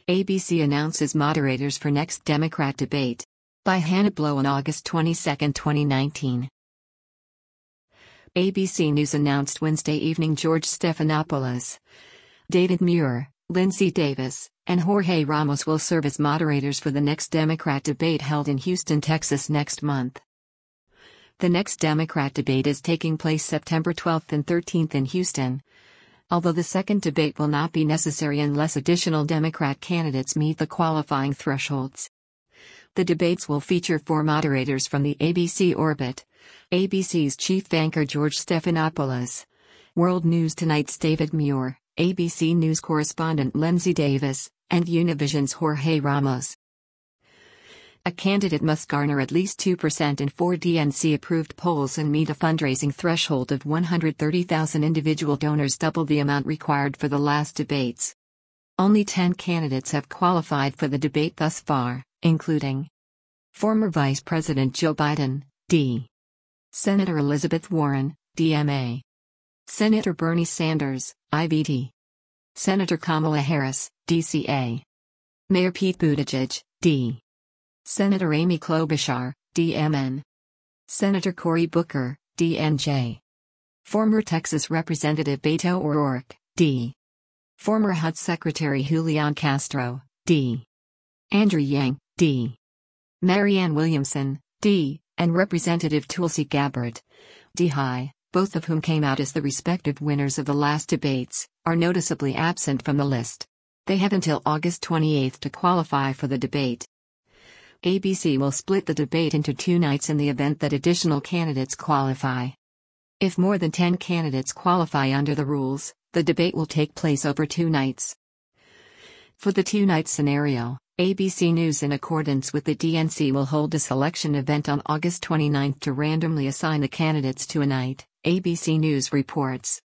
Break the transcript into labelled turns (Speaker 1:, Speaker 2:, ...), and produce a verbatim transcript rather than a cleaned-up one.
Speaker 1: A B C announces moderators for next Democrat debate. By Hannah Blow on August twenty-second, twenty nineteen. A B C News announced Wednesday evening George Stephanopoulos, David Muir, Lindsay Davis, and Jorge Ramos will serve as moderators for the next Democrat debate held in Houston, Texas next month. The next Democrat debate is taking place September twelfth and thirteenth in Houston, although the second debate will not be necessary unless additional Democrat candidates meet the qualifying thresholds. The debates will feature four moderators from the A B C orbit: A B C's chief anchor George Stephanopoulos, World News Tonight's David Muir, A B C News correspondent Lindsay Davis, and Univision's Jorge Ramos. A candidate must garner at least two percent in four D N C-approved polls and meet a fundraising threshold of one hundred thirty thousand individual donors, double the amount required for the last debates. Only ten candidates have qualified for the debate thus far, including former Vice President Joe Biden, D. Senator Elizabeth Warren, D M A. Senator Bernie Sanders, I V D. Senator Kamala Harris, D C A. Mayor Pete Buttigieg, D. Senator Amy Klobuchar, D M N. Senator Cory Booker, D N J. Former Texas Representative Beto O'Rourke, D. Former H U D Secretary Julian Castro, D. Andrew Yang, D. Marianne Williamson, D. and Representative Tulsi Gabbard, D. High, both of whom came out as the respective winners of the last debates, are noticeably absent from the list. They have until August twenty-eighth to qualify for the debate. A B C will split the debate into two nights in the event that additional candidates qualify. If more than ten candidates qualify under the rules, the debate will take place over two nights. For the two-night scenario, A B C News, in accordance with the D N C, will hold a selection event on August twenty-ninth to randomly assign the candidates to a night, A B C News reports.